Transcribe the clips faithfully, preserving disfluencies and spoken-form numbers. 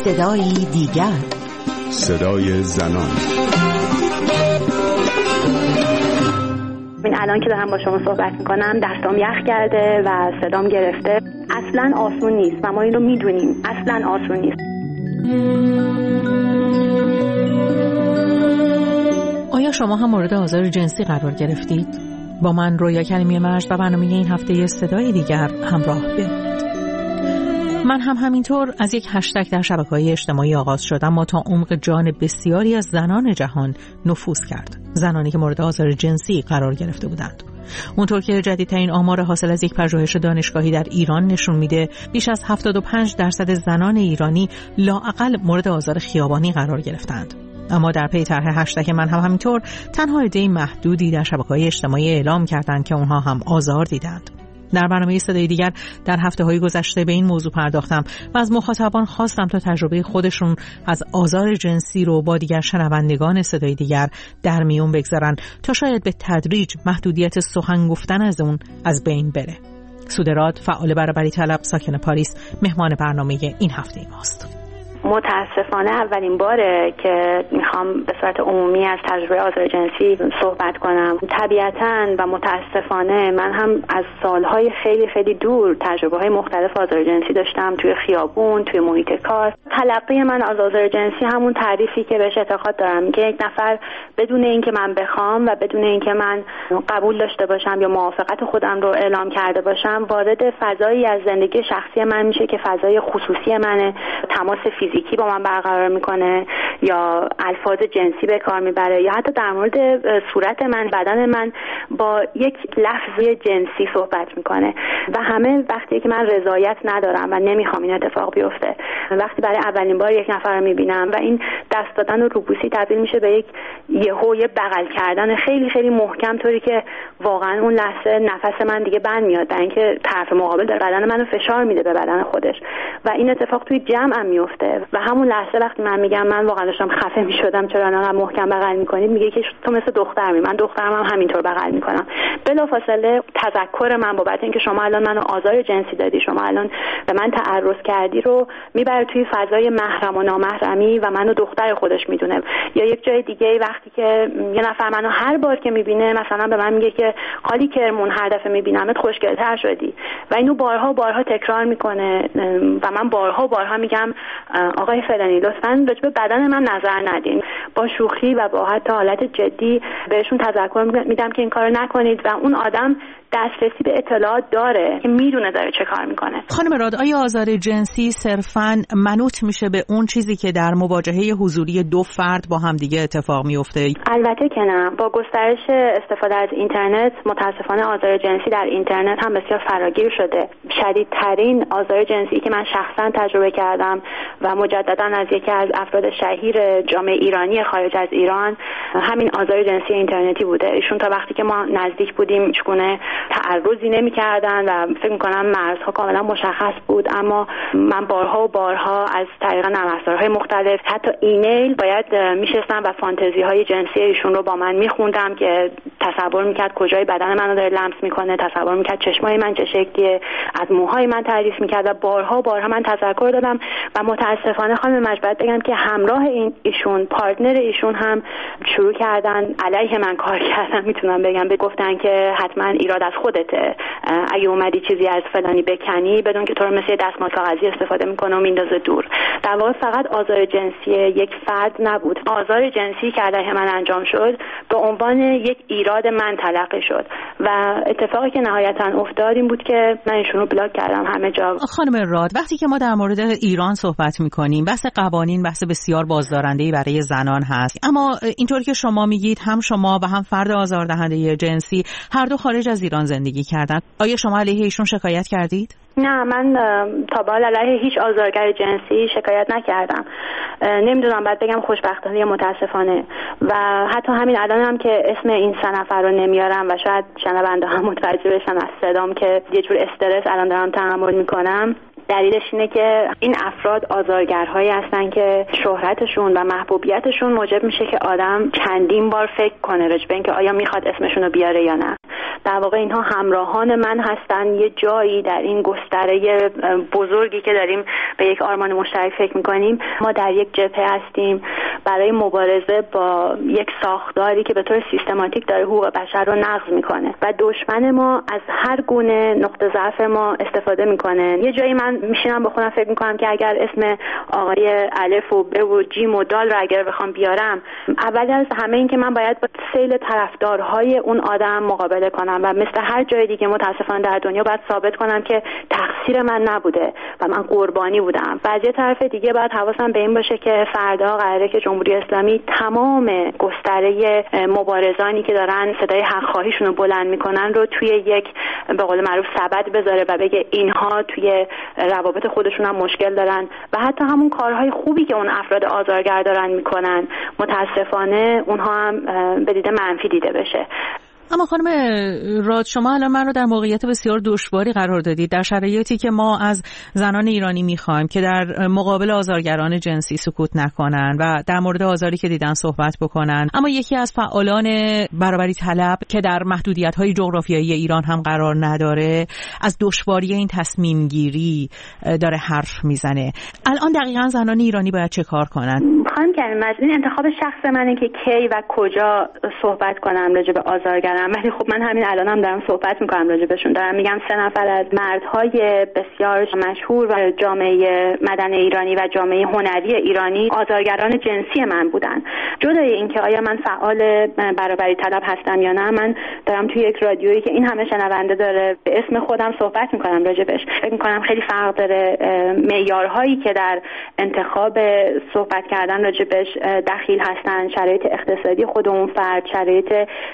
صدای دیگر، صدای زنان. این الان که دارم با شما صحبت میکنم دستام یخ کرده و صدام گرفته. اصلا آسون نیست و ما این رو میدونیم، اصلا آسون نیست. آیا شما هم مورد آزار جنسی قرار گرفتید؟ با من رویا کریمی مرج و برنامه این هفته صدای دیگر همراه بمونید. من هم همینطور از یک هشتگ در شبکه‌های اجتماعی آغاز شدم اما تا عمق جان بسیاری از زنان جهان نفوذ کرد. زنانی که مورد آزار جنسی قرار گرفته بودند. اونطور که جدیدترین آمار حاصل از یک پژوهش دانشگاهی در ایران نشون میده، بیش از هفتاد و پنج درصد زنان ایرانی لااقل مورد آزار خیابانی قرار گرفتند. اما در پی طرح هشتگ من هم همینطور تنها عده محدودی در شبکه‌های اجتماعی اعلام کردند که اونها هم آزار دیدند. در برنامه صدای دیگر در هفته‌های گذشته به این موضوع پرداختم و از مخاطبان خواستم تا تجربه خودشون از آزار جنسی رو با دیگر شنوندگان صدای دیگر در میون بگذارن تا شاید به تدریج محدودیت سخن گفتن از اون از بین بره. سودراد، فعال برابری طلب ساکن پاریس، مهمان برنامه این هفته ماست. متاسفانه اولین باره که میخوام به صورت عمومی از تجربه آزار جنسی صحبت کنم. طبیعتاً و متاسفانه من هم از سالهای خیلی خیلی دور تجربه های مختلف آزار جنسی داشتم، توی خیابون، توی محیط کار. تلقی من از آزار جنسی همون تعریفی که بهش اعتقاد دارم که یک نفر بدون اینکه من بخوام و بدون اینکه من قبول داشته باشم یا موافقت خودم رو اعلام کرده باشم وارد فضایی از زندگی شخصی من میشه که فضای خصوصی منه، تماس فیزیکی با من برقرار میکنه یا الفاظ جنسی به کار میبره یا حتی در مورد صورت من، بدن من با یک لفظ جنسی صحبت میکنه و همه وقتی که من رضایت ندارم و نمیخوام این اتفاق بیفته. وقتی برای اولین بار یک نفر رو میبینم و این دست دادن و روبوسی تبدیل میشه به یک یهو یه بغل کردن خیلی خیلی محکم، طوری که واقعا اون لحظه نفس من دیگه بند میاد، در اینکه طرف مقابل در بدن منو فشار میده به بدن خودش و این اتفاق توی جمعم میفته و همون لحظه وقتی من میگم من واقعا داشتم خفه میشدم چرا انقدر محکم بغل میکنید، میگه که تو مثل دخترمی. من دخترم هم همینطور بغل میکنم. بلافاصله تذکر من بابت اینکه شما الان منو آزار جنسی دادی، شما الان به من تعرض کردی رو میبره توی فضای محرم و نامحرمی و منو دختر خودش میدونه. یا یک جای دیگه وقتی که یه نفر منو هر بار که میبینه مثلا به من میگه که خالی کرمون هر دفعه میبینمت خوشگل‌تر شدی و اینو بارها بارها تکرار میکنه و من بارها بارها میگم آقای فلانی لطفاً راجع به بدن من نظر ندین. با شوخی و با حتی حالت جدی بهشون تذکر میدم که این کارو نکنید و اون آدم دسترسی به اطلاعات داره که میدونه داره چه کار میکنه. خانم راد، آیا آزار جنسی صرفاً منوط میشه به اون چیزی که در مواجهه حضوری دو فرد با هم دیگه اتفاق میفته؟ البته که نه. با گسترش استفاده از اینترنت متاسفانه آزار جنسی در اینترنت هم بسیار فراگیر شده. شدیدترین آزار جنسی که من شخصاً تجربه کردم و مجدداً از یکی از افراد شهیر جامعه ایرانی خارج از ایران همین آزار جنسی اینترنتی بوده. ایشون تا وقتی که ما نزدیک بودیم چگونه تعرضی نمی‌کردن و فکر می‌کنم مرزها کاملا مشخص بود، اما من بارها و بارها از طریق نرم افزارهای مختلف حتی ایمیل باید میشستم و فانتزی‌های جنسی ایشون رو با من می‌خوندم که تصور می‌کرد کجای بدن منو داره لمس می‌کنه، تصور می‌کرد چشمای من چه شکلیه، از موهای من تعریف می‌کرد و بارها و بارها من تذکر دادم و متأسفانه خانم مجبورت بگم که همراه این ایشون پارتنر ایشون هم شروع کردن علیه من کار کردن. میتونم بگم به گفتن که حتما ایراد از خودته، اگه اومدی چیزی از فلانی بکنی بدون که تو رو مثل دستمال کاغذی استفاده میکنه و میندازه دور. در واقع فقط آزار جنسی یک فرد نبود، آزار جنسی که علیه من انجام شد به عنوان یک ایراد من تلقی شد و اتفاقی که نهایتا افتاد این بود که من ایشون رو بلاک کردم همه جا. خانم راد، وقتی که ما در مورد ایران صحبت میکنیم بحث قوانین بحث بسیار بازدارنده‌ای برای زنان هست، اما اینطور که شما میگید هم شما و هم فرد آزاردهنده جنسی هر دو خارج از ایران زندگی کردن. آیا شما علیه ایشون شکایت کردید؟ نه، من تا به حال علیه هیچ آزارگر جنسی شکایت نکردم. نمیدونم باید بگم خوشبختانه یا متاسفانه و حتی همین الان هم که اسم این سه نفر رو نمیارم و شاید شنونده هم متوجه بشن از صدام که یه جور استرس الان دارم تحمل میکنم. دلیلش اینه که این افراد آزارگرهایی هستن که شهرتشون و محبوبیتشون موجب میشه که آدم چندین بار فکر کنه راجع به اینکه آیا میخواد اسمشون رو بیاره یا نه. در واقع اینها همراهان من هستن، یه جایی در این گستره بزرگی که داریم به یک آرمان مشترک فکر میکنیم. ما در یک جبهه هستیم برای مبارزه با یک ساختاری که به طور سیستماتیک داره حقوق بشر رو نقض میکنه و دشمن ما از هر گونه نقطه ضعف ما استفاده میکنه. یه جایی من میشینم با خودم فکر میکنم که اگر اسم آقای الف و ب و جیم و دال رو اگر بخوام بیارم، اول از همه این که من باید با سیل طرفدارهای اون آدم مقابله کنم و مثل هر جای دیگه متاسفانه در دنیا باید ثابت کنم که تقصیر من نبوده و من قربانی بودم. و از یه طرف دیگه باید حواسم به این باشه که فردا قراره که جمهوری اسلامی تمام گستره مبارزانی که دارن صدای حق خواهیشون رو بلند میکنن رو توی یک به قول معروف سبد بذاره و بگه اینها توی روابط خودشون هم مشکل دارن و حتی همون کارهای خوبی که اون افراد آزارگر دارن میکنن متاسفانه اونها هم به دید منفی دیده بشه. اما خانم راد، شما الان من رو در موقعیت بسیار دشواری قرار دادید در شرایطی که ما از زنان ایرانی میخوایم که در مقابل آزارگران جنسی سکوت نکنن و در مورد آزاری که دیدن صحبت بکنن، اما یکی از فعالان برابری طلب که در محدودیت‌های جغرافیایی ایران هم قرار نداره از دشواری این تصمیم گیری داره حرف میزنه. الان دقیقاً زنان ایرانی باید چه کار کنن؟ خانم کریمه، این انتخاب شخص منه که کی و کجا صحبت کنم راجع به آزارگران، ولی خب من همین الانم هم دارم صحبت میکنم راجع بهشون. دارم میگم سه نفر از مردهای بسیار مشهور و جامعه مدن ایرانی و جامعه هنری ایرانی آزارگران جنسی من بودن. جدای اینکه آیا من فعال برابری طلب هستم یا نه، من دارم توی یک رادیویی که این همه شنونده داره به اسم خودم صحبت میکنم راجع بهش. فکر میکنم خیلی فرق داره معیارهایی که در انتخاب صحبت کردن راجع بهش دخیل هستن، شرایط اقتصادی خود اون فرد، شرایط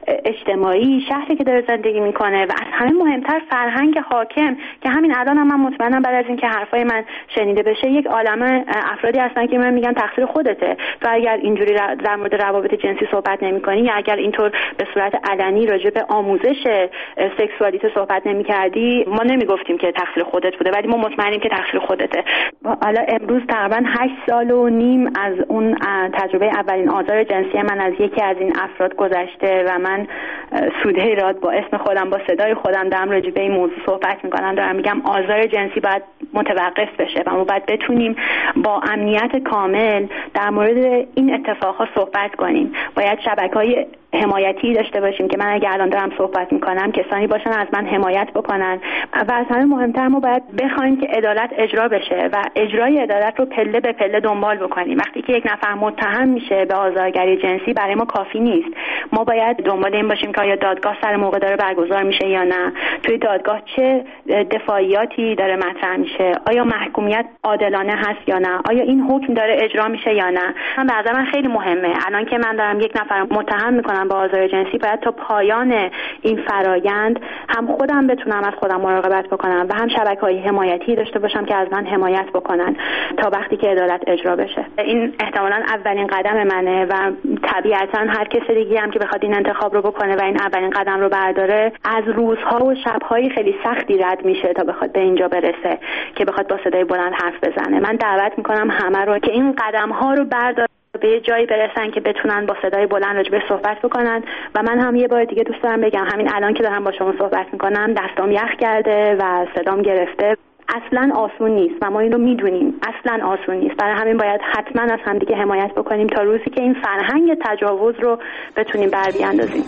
اجتماعی، شهری که داره زندگی میکنه و از همه مهمتر فرهنگ حاکم که همین الان هم من مطمئنم بعد از اینکه حرفای من شنیده بشه یک عالمه افرادی هستن که من میگن تقصیر خودته، تو اگر اینجوری در مورد روابط جنسی صحبت نمی‌کنی یا اگر اینطور به صورت علنی راجع به آموزش سکسوالیته صحبت نمی‌کردی، ما نمیگفتیم که تقصیر خودت بوده، ولی ما مطمئنیم که تقصیر خودته. حالا امروز تقریبا هشت سال و نیم از اون تجربه اولین آزار جنسی من از یکی از این افراد گذشته و من سوده راد با اسم خودم با صدای خودم دارم راجع به این موضوع صحبت میکنم. دارم میگم آزار جنسی باید متوقف بشه و ما باید بتونیم با امنیت کامل در مورد این اتفاقها صحبت کنیم. باید شبکه‌های حمایتی داشته باشیم که من اگه الان دارم صحبت میکنم کسانی باشن از من حمایت بکنن و از همه مهمتر ما باید بخوایم که عدالت اجرا بشه و اجرای عدالت رو پله به پله دنبال بکنیم. وقتی که یک نفر متهم میشه به آزارگری جنسی برای ما کافی نیست. ما باید دنبال این باشیم که آیا دادگاه سر موقع داره برگزار میشه یا نه، توی دادگاه چه دفاعیاتی داره مطرح میشه، آیا محکومیت عادلانه هست یا نه، آیا این حکم داره اجرا میشه یا نه. من به نظر من خیلی مهمه الان که من دارم یک نفر متهم میکنم با آزار جنسی، باید تا پایان این فرایند هم خودم بتونم از خودم مراقبت بکنم و هم شبکه‌های حمایتی داشته باشم که از من حمایت بکنن تا وقتی که عدالت اجرا بشه. این احتمالاً اولین قدم منه و طبیعتاً هر کس دیگه هم که بخواد این انتخاب رو بکنه و این اولین قدم رو برداره از روزها و شب‌های خیلی سختی رد میشه تا بخواد به اینجا برسه که بخواد با صدای بلند حرف بزنه. من دعوت میکنم همه رو که این قدم‌ها رو بردارن به یه جایی برسن که بتونن با صدای بلند راجع به صحبت بکنن. و من هم یه بار دیگه دوست دارم بگم همین الان که دارم با شما صحبت میکنم دستام یخ کرده و صدام گرفته. اصلا آسون نیست و ما این رو میدونیم، اصلا آسون نیست. برای همین باید حتما از همدیگه حمایت بکنیم تا روزی که این فرهنگ تجاوز رو بتونیم بر بیاندازیم.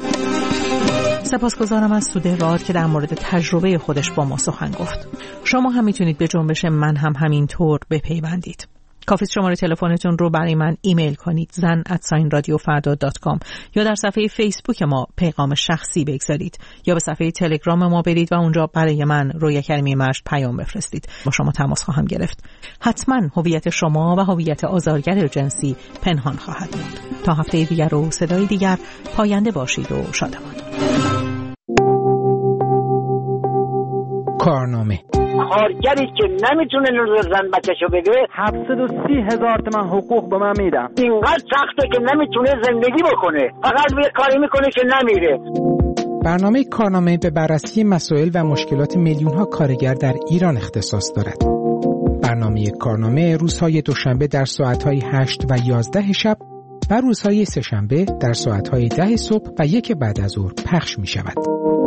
سپاسگزارم از سوده راد که در مورد تجربه خودش با ما سخن گفت. شما هم میتونید به جنبش من هم همینطور بپیوندید. کافی شماره تلفنتون رو برای من ایمیل کنید زن ات رادیو فردا دات کام یا در صفحه فیسبوک ما پیغام شخصی بگذارید یا به صفحه تلگرام ما برید و اونجا برای من رویا کریمی مشت پیام بفرستید. با شما تماس خواهم گرفت. حتما هویت شما و هویت آزارگر جنسی پنهان خواهد بود. تا هفته دیگر و صدای دیگر پاینده باشید و شادمان. کارنامه کارگری که نمیتونه نور زن بچه‌شو بگیره هفتصد و سی هزار تومان حقوق به من میدم. اینقدر سخته که نمیتونه زندگی بکنه، فقط یه کاری میکنه که نمیره. برنامه کارنامه به بررسی مسائل و مشکلات میلیون ها کارگر در ایران اختصاص دارد. برنامه کارنامه روزهای دوشنبه در ساعتهای هشت و یازده شب و روزهای سه‌شنبه در ساعتهای ده صبح و یک بعد از ظهر پخش می شود.